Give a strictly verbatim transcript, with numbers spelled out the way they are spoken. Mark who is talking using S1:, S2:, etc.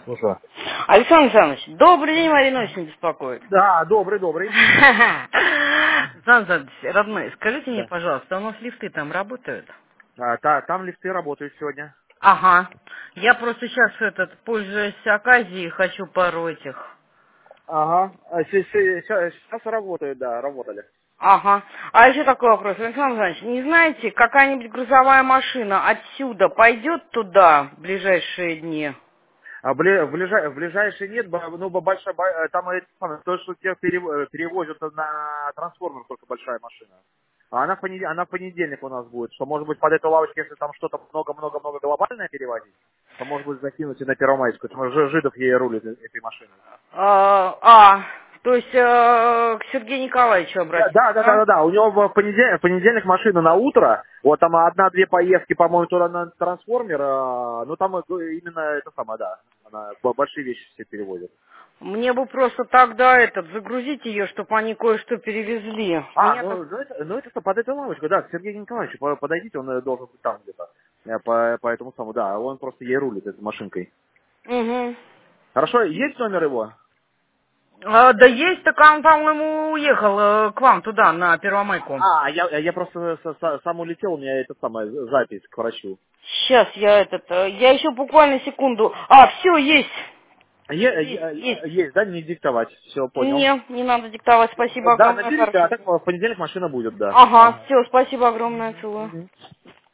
S1: Ну что?
S2: Александр Александрович, добрый день, Марина очень беспокоит.
S1: Да, добрый, добрый.
S2: Александр Александрович, родной, скажите мне,
S1: Да.
S2: пожалуйста, у нас лифты там работают?
S1: А, та- там лифты работают сегодня.
S2: Ага. Я просто сейчас, этот, пользуясь оказией, хочу пару этих.
S1: Ага. А, се- се- ща- Сейчас работают, да, работали.
S2: Ага. А еще такой вопрос, Александр Александрович, не знаете, какая-нибудь грузовая машина отсюда пойдет туда в ближайшие дни?
S1: А бли- в, ближай- в ближайший нет, б- ну, б- большая, бо- э, там это самое, то, что тебя перев- э, перевозят на трансформер, только большая машина. А она в, понедельник, она в понедельник у нас будет, что может быть под эту лавочку, если там что-то много-много-много глобальное перевозить, то может быть закинуть и на Первомайскую, потому что Жидов ей рулит э- этой машиной.
S2: А, а, то есть э, к Сергею Николаевичу
S1: Да,
S2: обратиться,
S1: да, да, да,
S2: да?
S1: да, да. У него в понедельник, в понедельник машина на утро. Вот там одна-две поездки, по-моему, туда на трансформер. а, Ну там э, именно это самое, да. Она б- большие вещи все переводит.
S2: Мне бы просто тогда этот загрузить ее, чтобы они кое-что перевезли.
S1: А,
S2: Меня-то...
S1: ну, ну, это, ну это что, под эту лавочку, да, к Сергею Николаевичу по- подойдите, он э, должен быть там где-то. Э, По, по этому самому, да, он просто ей рулит этой машинкой.
S2: Угу.
S1: Хорошо, есть номер его?
S2: А, да есть, так он, по-моему, уехал э, к вам туда, на Первомайку.
S1: А, я, я просто с- с- сам улетел, у меня это самое, запись к врачу.
S2: Сейчас я этот... э, Я еще буквально секунду... А, все, есть.
S1: Е-
S2: Есть,
S1: е-
S2: есть.
S1: есть, да, не диктовать, все, понял.
S2: Не, не надо диктовать. Спасибо
S1: Да,
S2: огромное,
S1: наберите, а
S2: хорошо.
S1: так в понедельник машина будет, да.
S2: Ага,
S1: Ага.
S2: все, спасибо огромное, целую.